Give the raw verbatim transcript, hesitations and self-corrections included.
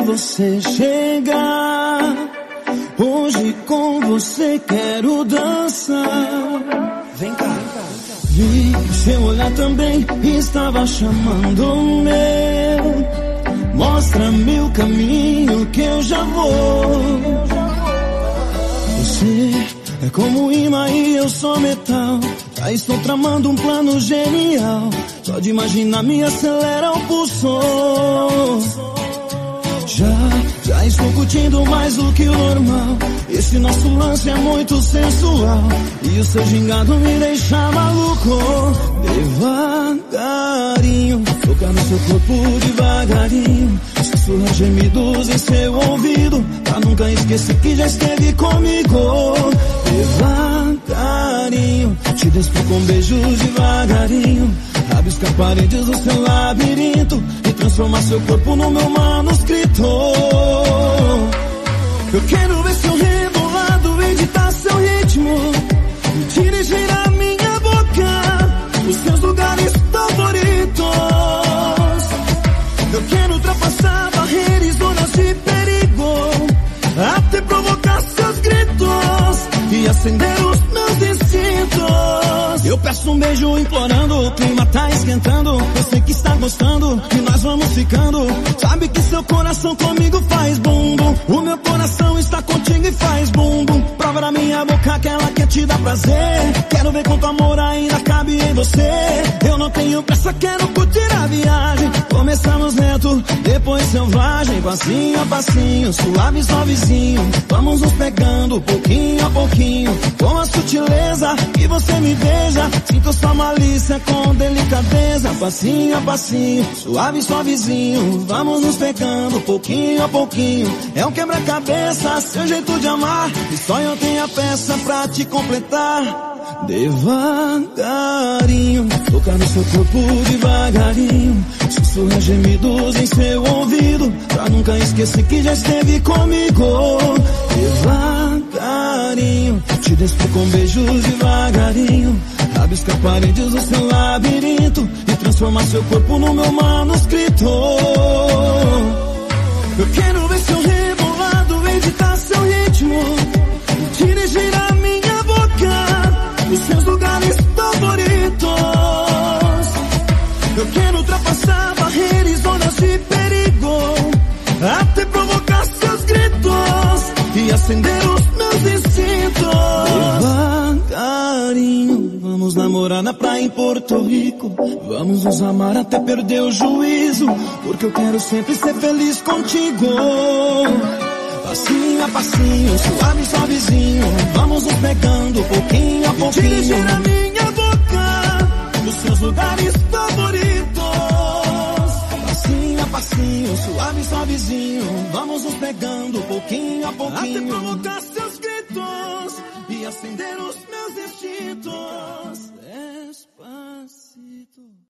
você chegar. Hoje com você quero dançar. Vem cá. Vi que seu olhar também estava chamando o meu. Mostra-me o caminho que eu já vou. Você é como imã e eu sou metal. Já estou tramando um plano genial. Só de imaginar me acelera o pulso. Já, já estou curtindo mais do que o normal. Esse nosso lance é muito sensual. E o seu gingado me deixa maluco. Devagarinho, tocar no seu corpo devagarinho. Sussurrar gemidos em seu ouvido, pra nunca esquecer que já esteve comigo. Devagarinho, te despo com beijos devagarinho. Rabisca paredes do seu labirinto e transforma seu corpo no meu manuscrito. Eu quero ver seu rebolado e ditar seu ritmo, dirigir a minha boca os seus lugares favoritos. Eu quero ultrapassar barreiras, zonas de perigo, até provocar seus gritos e acender os meus instintos. Eu peço um beijo implorando, o clima tá esquentando. Eu sei que está gostando e nós vamos ficando. Sabe que seu coração comigo faz bum bum. O meu coração está contigo e faz bum bum. Prova na minha boca que ela quer te dar prazer. Quero ver quanto amor ainda cabe em você. Eu não tenho pressa, quero curtir a viagem. Começamos lento, depois selvagem. Passinho a passinho, suave suavezinho. Vamos nos pegando pouquinho a pouquinho. Com a sutileza que você me beija. Sinto sua malícia com delicadeza. Passinho a passinho, suave suavezinho. Vamos nos pegando pouquinho a pouquinho. É um quebra-cabeça, seu jeito de amar. E só eu tenho a peça pra te completar. Devagarinho, tocar no seu corpo devagarinho. Sussurrar gemidos em seu ouvido, pra nunca esquecer que já esteve comigo. Devagarinho, te despo com beijos devagarinho. Rabisca paredes do seu labirinto e transforma seu corpo no meu manuscrito. Eu quero ver seu rebolado e ditar seu ritmo, dirigir a minha boca os seus lugares favoritos. Eu quero ultrapassar barreiras, zonas de perigo, até provocar seus gritos e acender os meus instintos. Devagarinho, vamos namorar na praia em Porto Rico. Vamos nos amar até perder o juízo, porque eu quero sempre ser feliz contigo. Passinho a passinho, suave suavezinho. Vamos nos pegando pouquinho a pouquinho. Dirigir a minha boca dos seus lugares favoritos. Passinho a passinho, suave suavezinho. Vamos nos pegando pouquinho a pouquinho. Até provocar seus gritos e acender os meus instintos. Despacito.